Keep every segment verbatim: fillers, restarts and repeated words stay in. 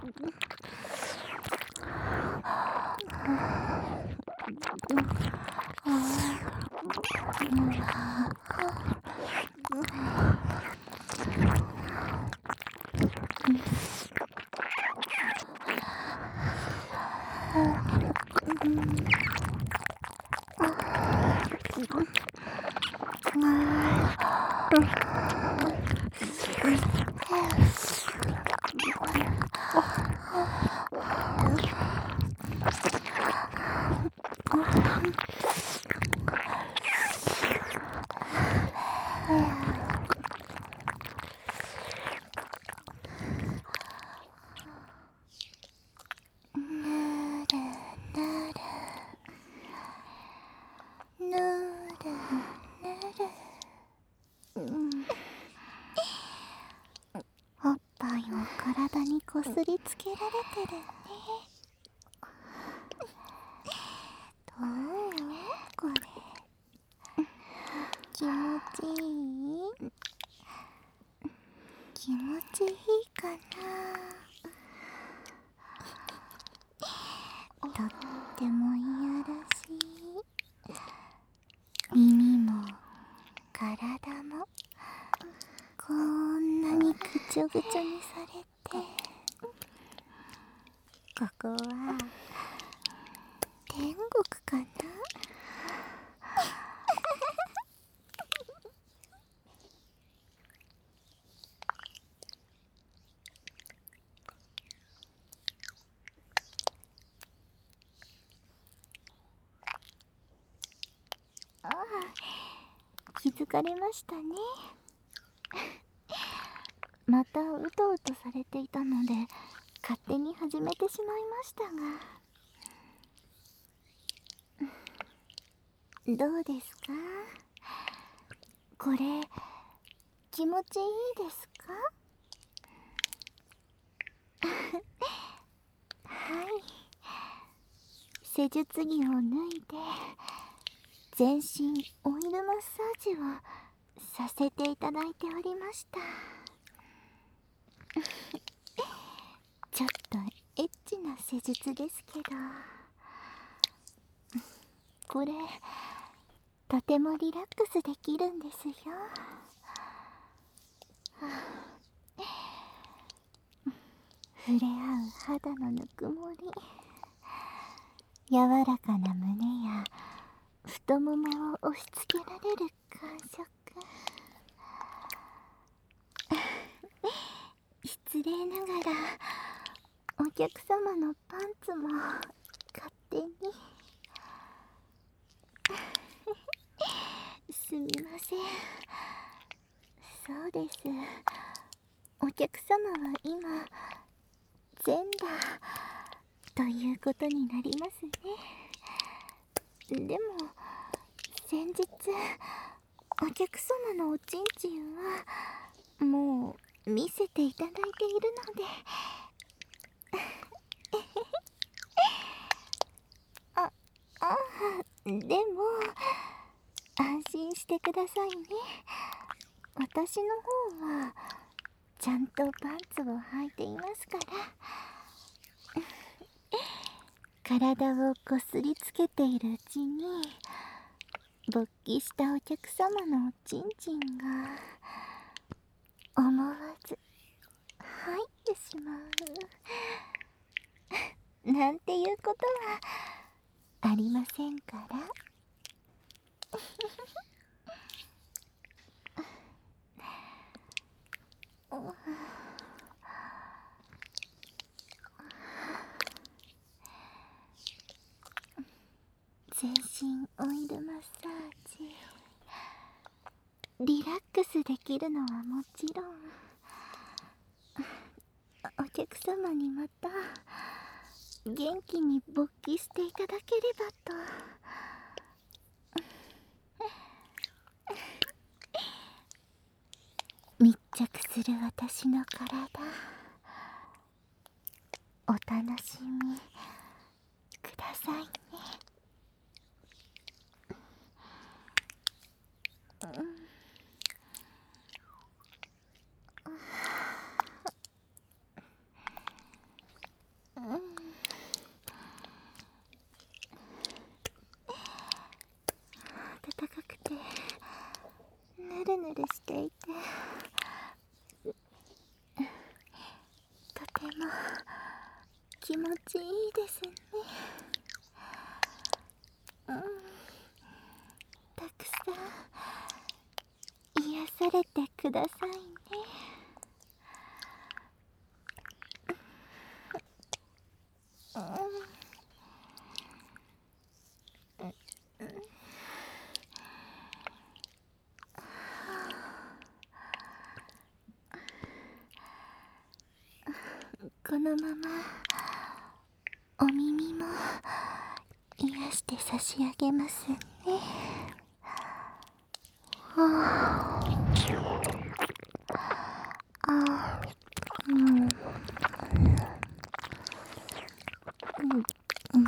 体にこすりつけられてるね。どうこれ気持ちいい？気持ちいいかな？とってもいやらしい。耳も体もこんなにぐちょぐちょにされて、ここは天国かな？ああ、気づかれましたね。またうとうとされていたので勝手に始めてしまいましたが、どうですか？これ気持ちいいですか？はい、施術着を脱いで全身オイルマッサージをさせていただいておりました。ちょっとエッチな施術ですけど、これとてもリラックスできるんですよ。触れ合う肌のぬくもり、柔らかな胸や太ももを押し付けられる感触。失礼ながらお客様のパンツも勝手にすみません。そうです、お客様は今全裸ということになりますね。でも先日お客様のおちんちんはもう見せていただいているのであ、あ、でも安心してくださいね。私の方はちゃんとパンツを履いていますから体をこすりつけているうちに勃起したお客様のおちんちんが思わず入ってしまうなんていうことはありませんから全身オイルマッサージ、リラックスできるのはもちろん、お客様にまた元気に勃起していただければと密着する私の体、お楽しみくださいね。 いてとても気持ちいいですね。うん、たくさん癒されてくださいね。うん、このままお耳も癒して差し上げますね。はあ、あ、うん、うん、うん、うん、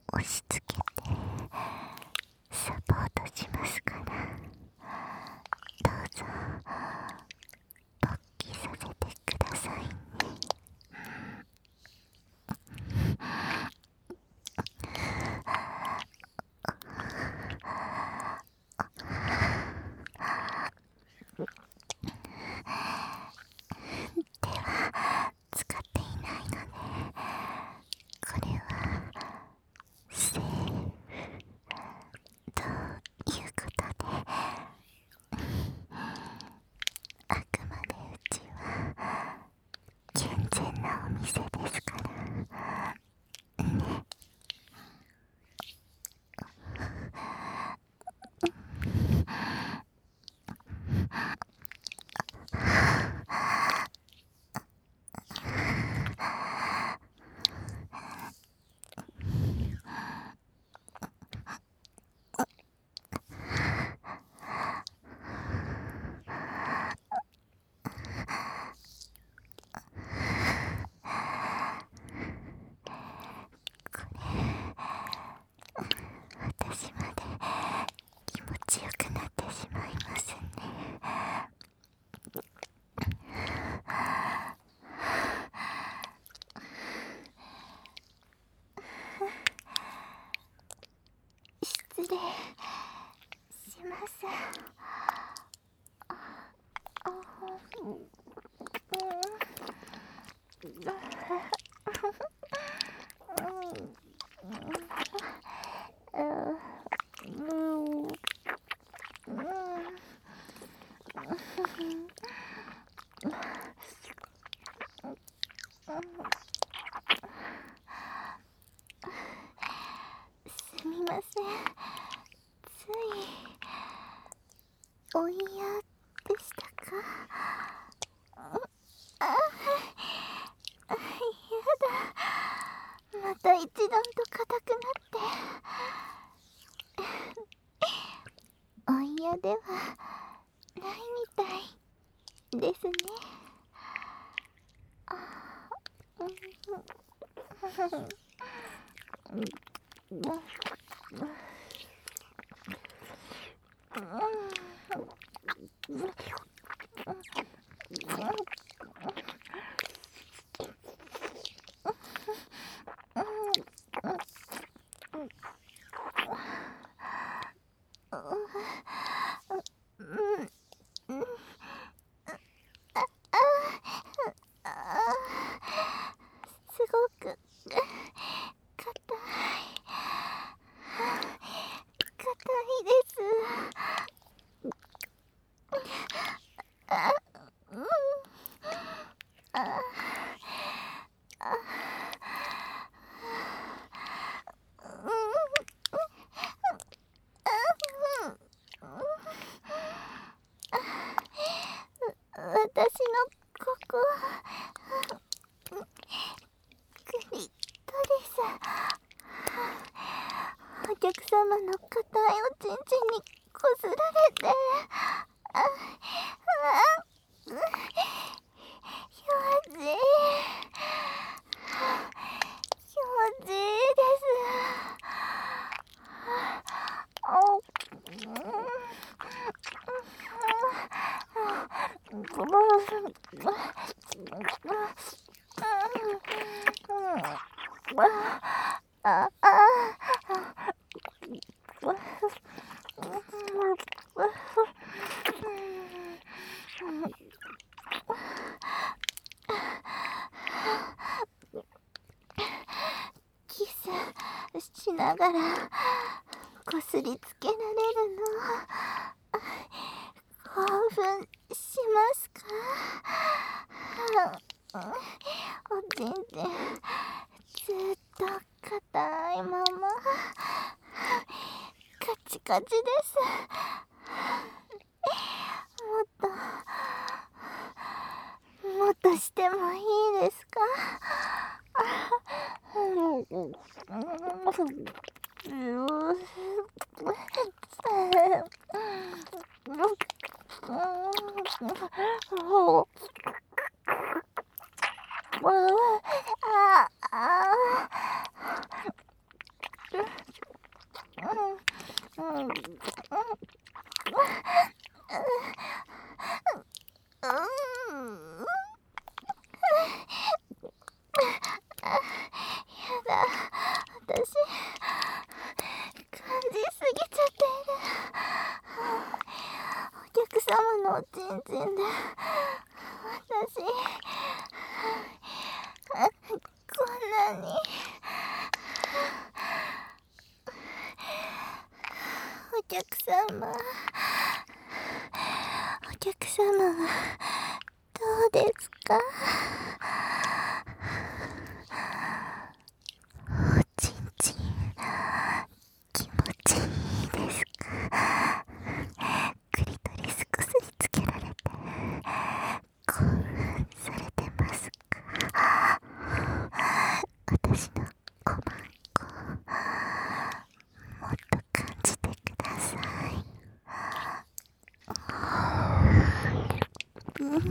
押し付けてサポートしますから、どうぞ勃起させてくださいね。手は使っていないので、これはセーフということで、あくまでうちは健全なお店ですからね。私まで気持ちよくなってしまいますね。失礼します。あ、あ、うん、うん、すみません。ついお嫌でしたか？あ、やだ。また一段と硬くなってお嫌ではないみたいですね。あ、うん、うん、すごく硬い硬いです。あ、うん、あ、あ、うん、私のここクリトリス、お客様の硬いおちんちんにこすられて、あ、あ、気持ちいい、気持ちいいです。お、あ、あ、キスしながらこすりつけられるの興奮しますか？おちんちんずっと硬いままカチカチです。もっともっとしてもいいですか？ああ、 だ、私感じすぎちゃっている。お客様のおちんちんで私こんなにお客様お客様はどうですか？おちんちん気持ちいいですか？クリトリスこすりつけられて興奮されてますか？私の鼓膜をもっと感じてください。うん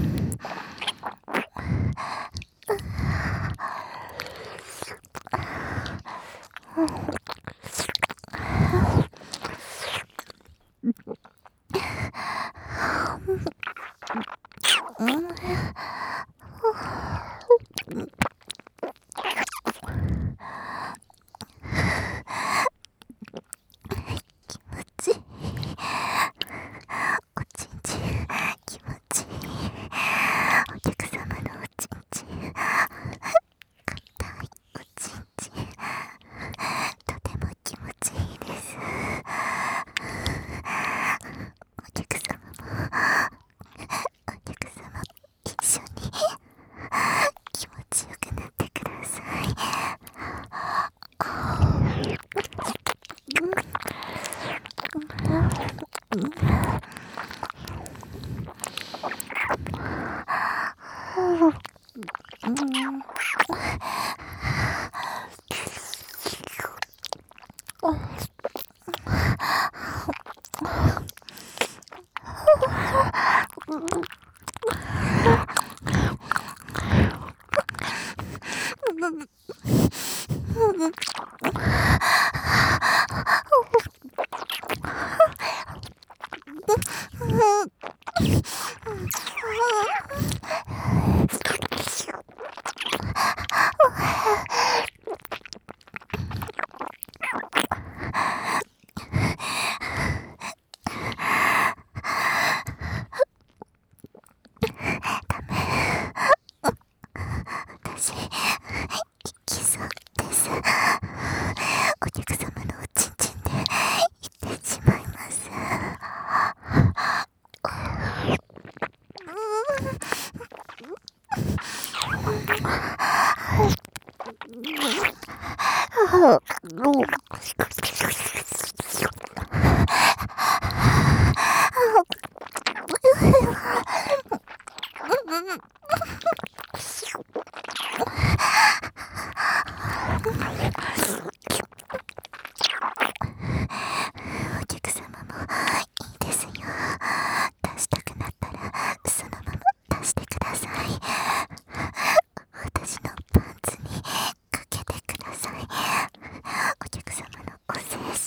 私のパンツにかけてください。お客様のご精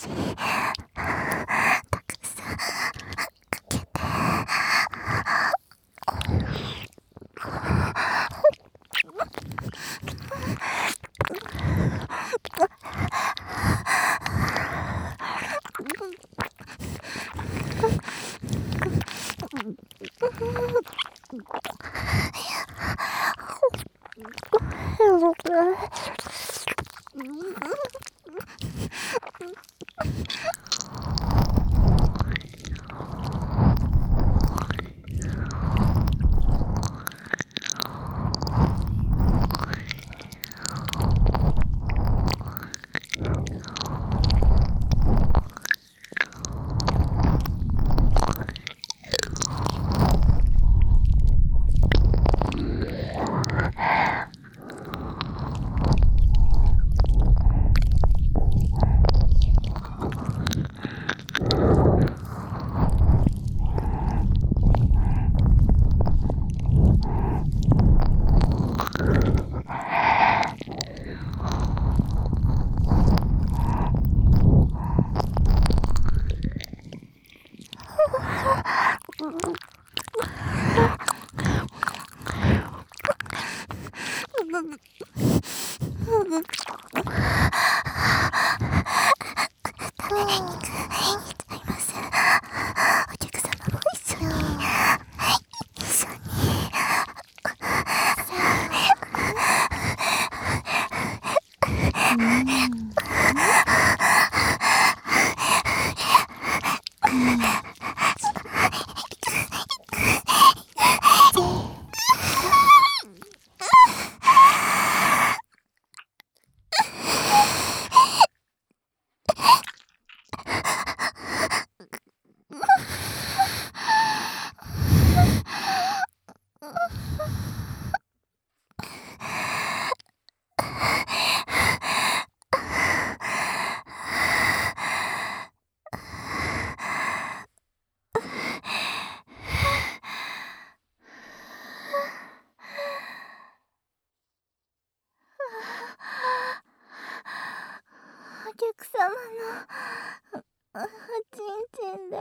客様のおちんちんで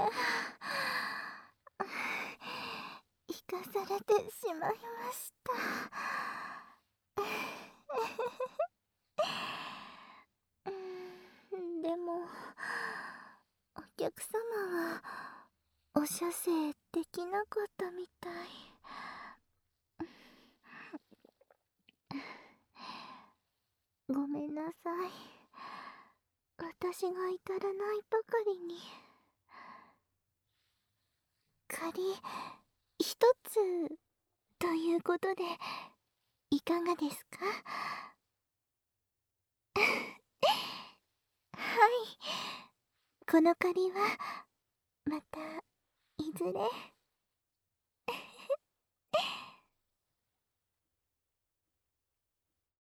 生かされてしまいました。でもお客様はお射精できなかったみたい。ごめんなさい。私が至らないばかりに。仮一つということでいかがですか？はい、この借りはまたいずれ。